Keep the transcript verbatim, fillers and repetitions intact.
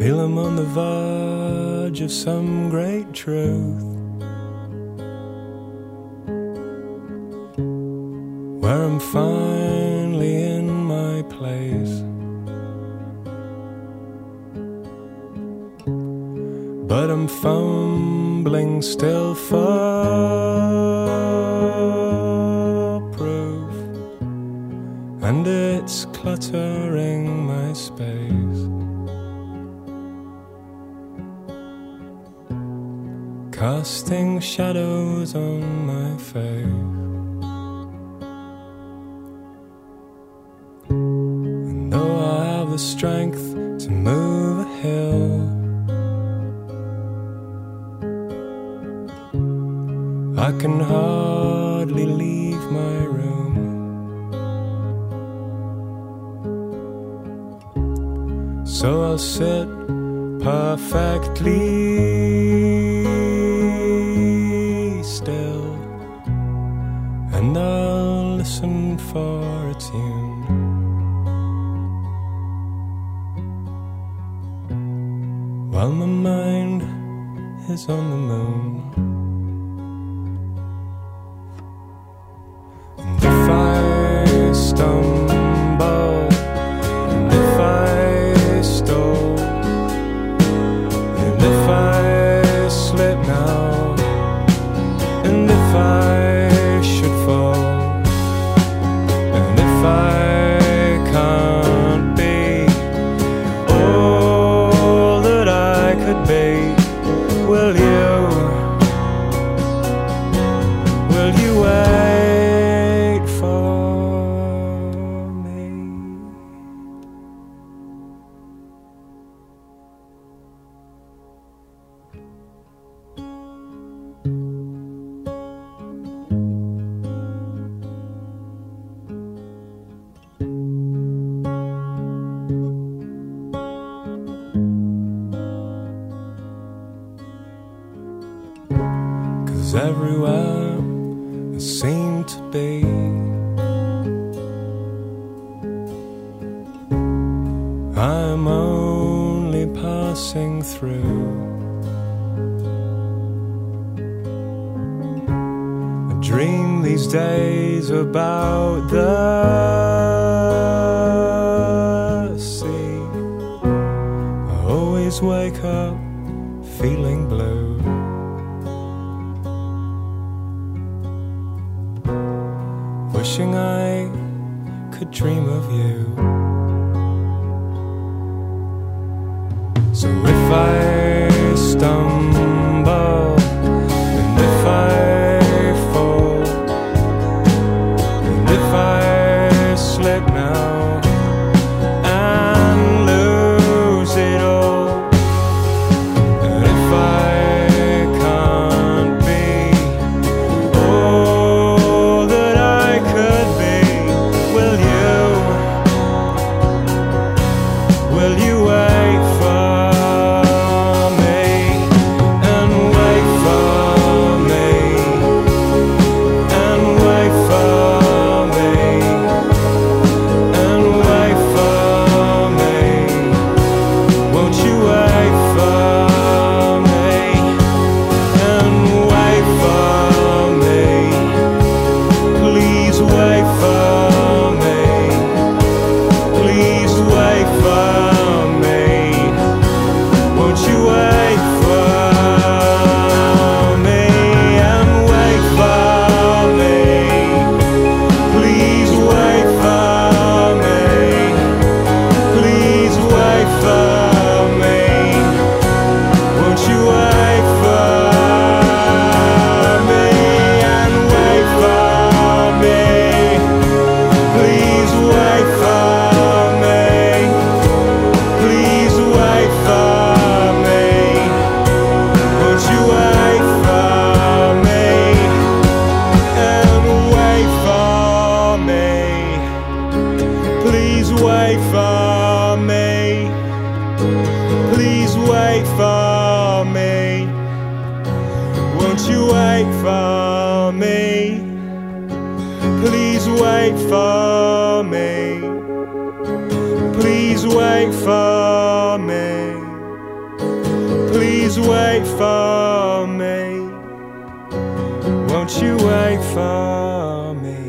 feel I'm on the verge of some great truth, where I'm finally in my place. But I'm fumbling still for proof, and it's cluttering my space, casting shadows on my face. And though I have the strength to move a hill, I can hardly leave my room. So I'll sit perfectly still, and I'll listen for a tune, while my mind is on the moon. And if I stumble, and if I stole, and if I slip now, and if I should fall, and if I can't be all that I could be, will you, will you wait for me? Cause everywhere I seem to be, I'm only passing through. I dream these days about the sea. I always wake up feeling blue, wishing I could dream of you. So if I stumble, and if I fall, and if I slip now and lose it all, and if I can't be all that I could be, will you, will you wait for Please wait for me. Please wait for me. Please wait for me. Won't you wait for me?